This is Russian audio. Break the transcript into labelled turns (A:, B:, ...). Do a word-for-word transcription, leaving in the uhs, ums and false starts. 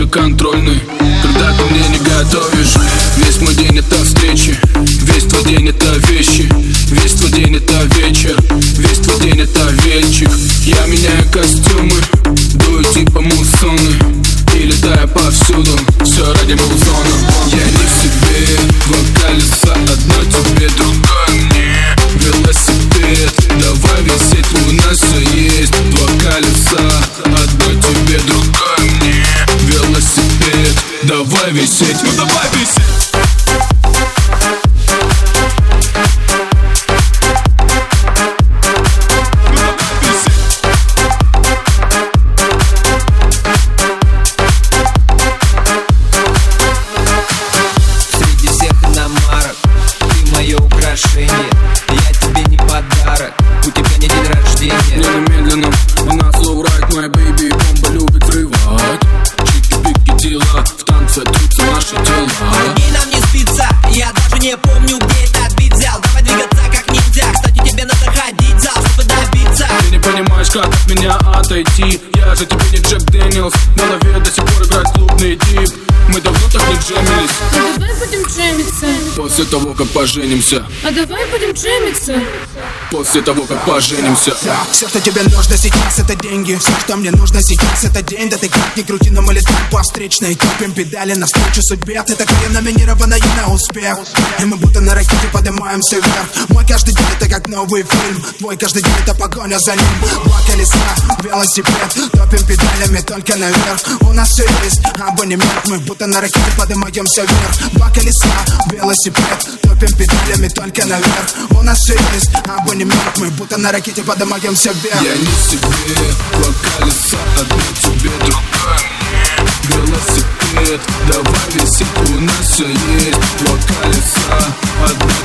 A: контрольный. Когда ты мне не готовишь, весь мой день это встречи, весь твой день это вещи, весь твой день это вечер, весь твой день это вечер. Я меняю костюмы, дую типа муссоны и летаю повсюду, все ради музона. Я не в себе, два колеса, одно тебе, другое мне. Велосипед, давай висеть, у нас все есть. Два колеса, одно тебе, другое мне. Велосипед, давай висеть, ну давай висеть.
B: Я тебе не подарок, у тебя не день рождения.
A: Не немедленно, у нас low ride, my baby. Бомба любит взрывать. Чики-пики дела, в танце трутся наши тела.
B: Помоги нам не спится, я даже не помню, где этот бит взял. Давай двигаться как ниндзя, кстати, тебе надо ходить в зал, чтобы добиться.
A: Ты не понимаешь, как от меня отойти. Я же тебе не Джек Дэниелс, в голове до сих пор играет клубный дип. Мы давно так не джемились.
C: А давай будем джемиться
A: после того, как поженимся.
C: А давай будем джемиться
A: после того, как поженимся.
D: Все, что тебе нужно сейчас, это деньги. Все, что мне нужно сейчас, это день. Да ты как ни крути, но мы летаем по встречной. Тупим педали навстречу судьбе. Ты такая номинированная на успех, и мы будто на ракете поднимаемся вверх. Мой каждый день это как новый фильм, твой каждый день это погоня за ним. Два колеса, велосипед, топим педалями только наверх. У нас все есть абонемент, мы будто на ракете поднимаемся вверх. Два колеса, велосипед, топим педалями только наверх. У нас все есть абонемент, мы будто на ракете поднимаемся вверх.
A: Я не себе, два колеса, одно тебе, другое мне. Велосипед, давай висеть, у нас все есть. Два колеса, одно